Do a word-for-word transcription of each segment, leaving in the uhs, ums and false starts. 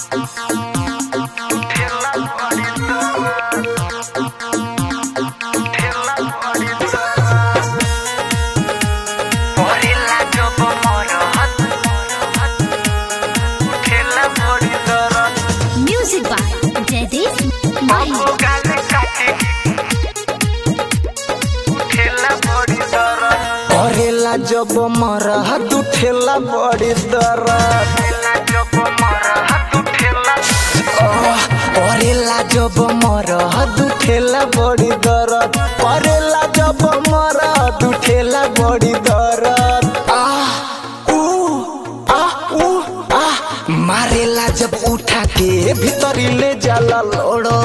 Music by Jaideep Mahi. करेला जब मरहत उठेला बड़ी दर्द करेला जब मरहत उठेला बड़ी दर्द करेला जब मरहत उठेला बड़ी दर्द आ ऊ आ ऊ आ मारेला जब उठा के भीतरी ले जाला लोड़ो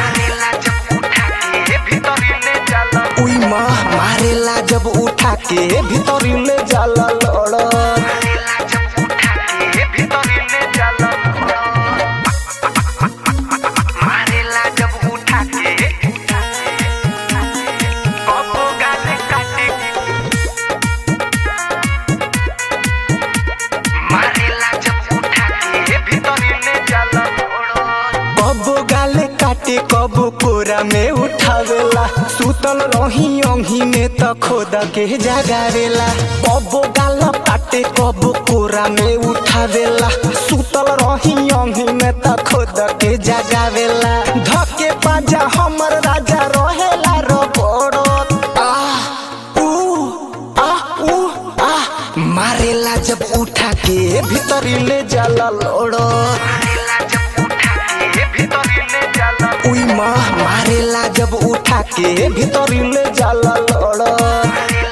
उई माँ मारेला जब उठा के भीतरी ले जाला लड़त मारेला जब उठा के कबो गाले काटे मारेला जब उठा के भीतरी ले जाला लड़त कबो गाले काटे कबो कोरा में उठावेला सुतल रही अंगी में त खोदा के जगावेला कबो गाल काटे कबो कोरा में उठावेला सुतल रही अंगी में त खोदा के जगावेला धके बाजा हमर राजा रहेला रबड़त आ ऊ आ ऊ आ मारेला जब उठा के भीतरी ले जाला लड़त उई माँ मारेला जब उठा के भीतरी ले जाला लड़त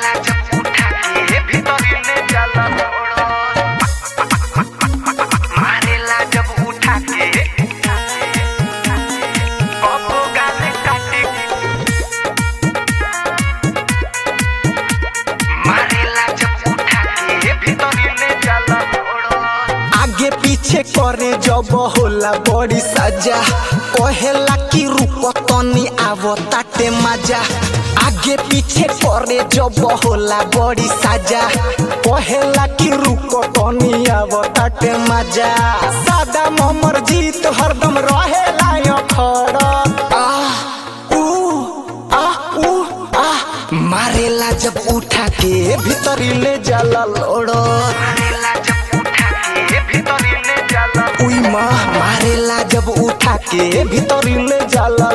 मारेला जब उठा के कबो गाले काटे मारेला जब उठा के भीतरी ले जाला लड़त आगे पीछे करे जब होला बड़ी सजा कहेला कि रुको तनी आवो ताटे मजा आगे पीछे करे जब होला बड़ी सजा कहेला कि रुको तनी आवो ताटे मजा सादा ममर जीत हरदम रहेला अखड़त आ ऊ आ ऊ आ मारेला जब उठा के भीतरी ले जाला लड़त उई माँ मारेला जब उठा के भीतरी ले जाला